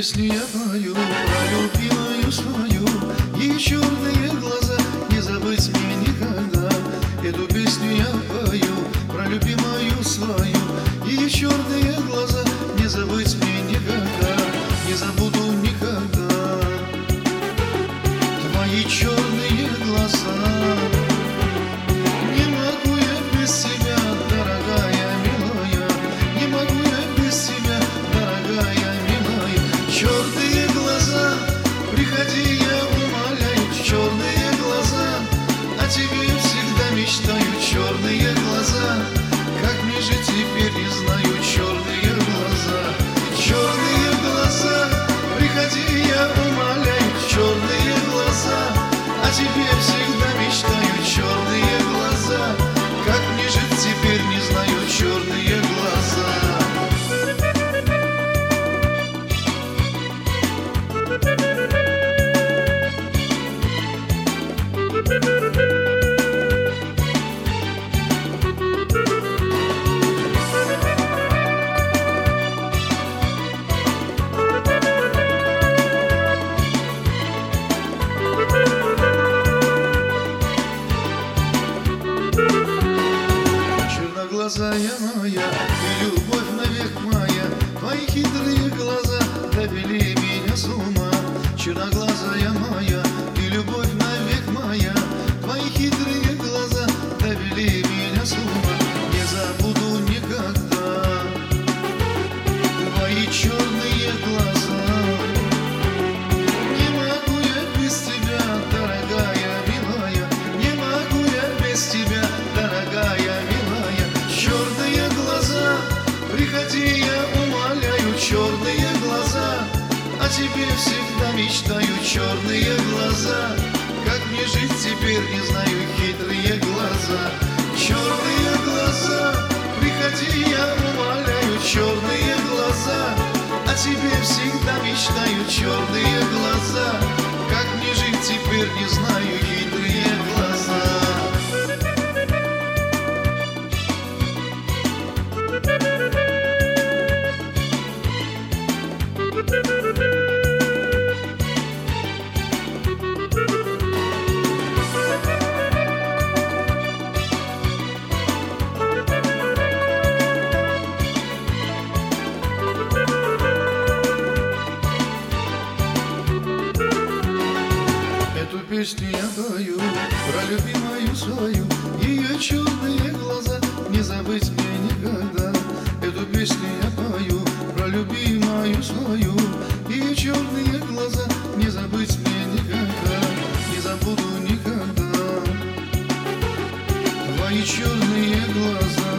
песню я пою про любимую свою, ее черные глаза не забыть мне никогда. Эту песню я пою про любимую свою, ее черные глаза не забыть мне никогда, не забуду никогда. Твои черные глаза, не могу я без тебя, дорогая, милая, не могу я без тебя, дорогая, милая. Черные глаза, приходи, я умоляю, черные глаза, о тебе всегда мечтаю. Черные глаза, как мне жить теперь не знаю. Черные глаза, черные глаза, приходи, я умоляю, черные глаза, о тебе всегда мечтаю. Черные глаза, как мне жить теперь не знаю. Черные глаза. Черноглазая моя и любовь навек моя, твои хитрые глаза довели меня с ума. Черноглазая моя и любовь навек моя, твои хитрые глаза довели меня с ума. Не забуду никогда твои черные глаза. Не могу я без тебя, дорогая, милая, не могу я без тебя, дорогая, милая. Черные глаза, приходи, я умоляю, черные глаза, о тебе всегда мечтаю. Черные глаза, как мне жить теперь не знаю. Хитрые глаза, черные глаза, приходи, я умоляю, черные глаза, о тебе всегда мечтаю. Черные глаза, как мне жить теперь не знаю. Хитрые глаза. Эту песню я пою про любимую свою, ее черные глаза не забыть мне никогда. Эту песню я пою про любимую свою, ее черные глаза не забыть мне никогда, не забуду никогда. Твои черные глаза,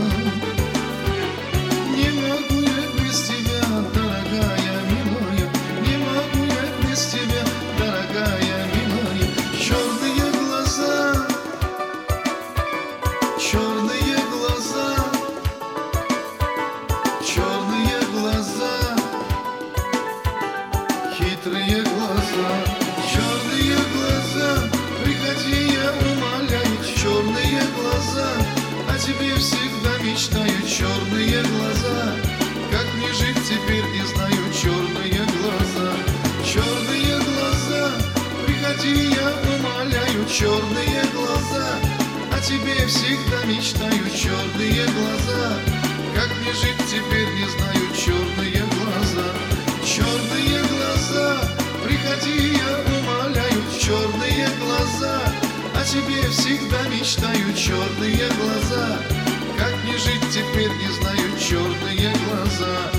не могу я без тебя, дорогая, милая, не могу я без тебя, дорогая, милая. Черные глаза, черные глаза, черные глаза, хитрые глаза. Черные глаза, приходи, я умоляю, черные глаза, о тебе всегда мечтаю. Черные глаза, как мне жить теперь не знаю. Черные глаза, черные глаза, приходи, я умоляю, черные глаза, о тебе всегда мечтаю. Черные глаза, как мне жить теперь не знаю. Черные глаза, черные глаза, приходи, я умоляю, черные глаза, о тебе всегда мечтаю. Черные глаза, как мне жить теперь не знаю. Черные глаза.